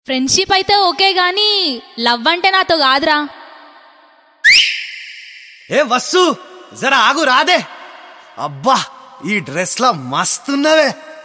Friendship అయితే okay గానీ love అంటే నాతో కాదురా. ఏ వస్సు జరా ఆగు రాదే. అబ్బా ఈ డ్రెస్ లా మస్తున్నవే.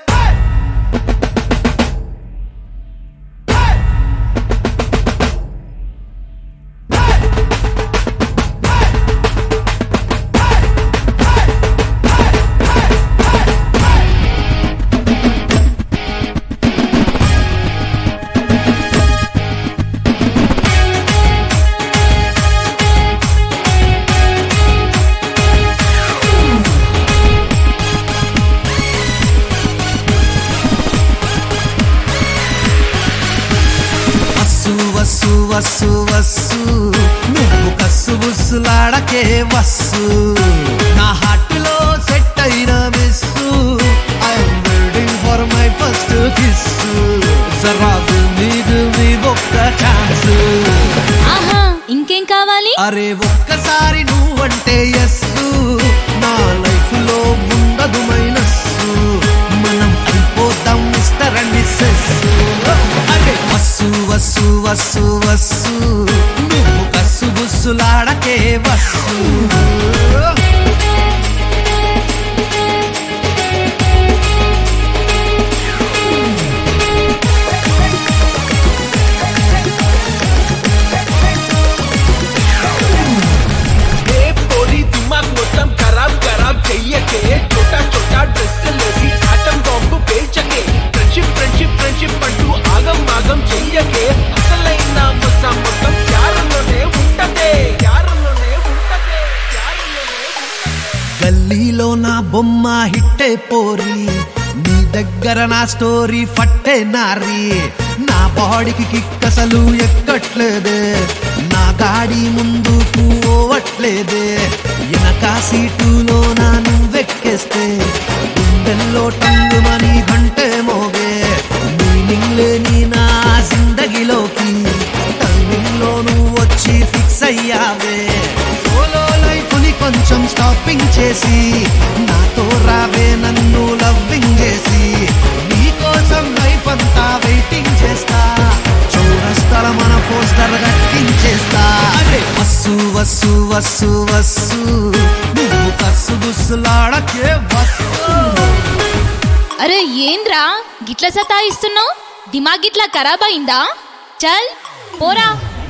వస్సు వస్సు వస్సు నువ్వు కస్సు బుస్సులాడకే వస్సు, నా హార్ట్ లో సెట్ అయిన miss. I'm waiting for my first kiss. జరాదు నీకు మీ ఒక్క ఛాన్స్. ఆహా ఇంకేం కావాలి? అరే ఒక్కసారి నువ్వంటే యస్సు, నా లైఫ్ లో ఉండదు మైనస్సు. మనం అయిపోతాం మిస్టర్ అండ్ మిస్సెస్. అరే వస్సు వస్సు వస్సు వస్సు నువ్వు కస్సు బుస్సులాడకే వస్సు. గల్లీలో నా బొమ్మ హిట్టే పోరి, నీ దగ్గర నా స్టోరీ ఫట్టే నారి. నా బాడీకి కిక్కసలు ఎక్కట్లేదే, నా గాడి ముందుకు పోవట్లేదే. వెనక సీటులో నా నువ్వెక్కేస్తే గుండెల్లో టంగుమని గంటే మోగే. మీనింగ్ లేని నా జిందగీలోకి టైమింగ్ లో నువ్వు వచ్చి ఫిక్స్ అయ్యావే. సోలో లైఫ్ ని కొంచెం స్టాపింగ్ చేసి నాతో రావే నన్ను లవ్వింగ్ చేసి. నీకోసం లైఫ్ అంతా వెయిటింగ్ చేస్తా, చౌరస్తాల మన పోస్టర్ కట్టించేస్తా. అరే వస్సు వస్సు వస్సు వస్సు నువ్వు కస్సు బుస్సులాడకే వస్సు. అరే ఏంద్రా గిట్ల సతాయిస్తున్నావు? దిమాగ్ గిట్లా ఖరాబ్ అయిందా? చల్ పోరా.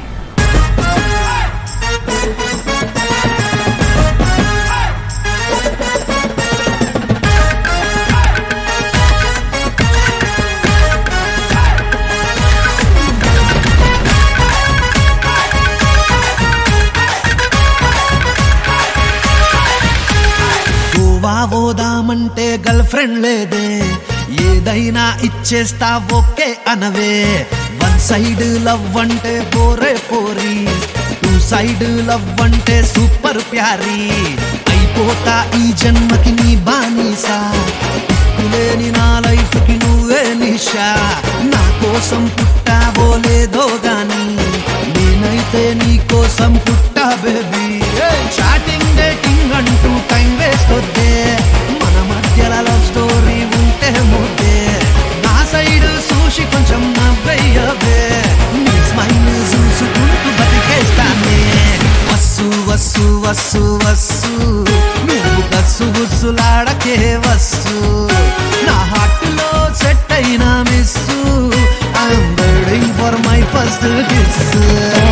గోవా పోదామంటే గర్ల్ ఫ్రెండ్ లేదే, ఏదైనా ఇచ్చేస్తా ఓకే అనవే. వన్ సైడ్ లవ్ అంటే పోరే పోరి, టూ సైడ్ లవ్ అంటే సూపర్ ప్యారీ. అయిపోతా ఈ జన్మకి నీ బానిసా, లేని నా లైఫ్ కి నువ్వే నిషా. నా కోసం పుట్టావో లేదో గాని నేనైతే నీ కోసం పుట్టా బేబీ. చాటింగ్ డేటింగ్ అంటూ టైం వేస్ట్ వద్దే, మన మధ్యల లవ్ స్టోరీ ఉంటే ముద్దే. నా సైడ్ చూసి కొంచెం నవ్వయ్యవే, నీ స్మైల్ చూసుకుంటూ బతికేస్తానే. వస్సు వస్సు వస్సు వస్సు నువ్వు కస్సు బుస్సులాడకే వస్సు, నా హార్ట్ లో సెట్ అయిన miss. I'm waiting for my first kiss.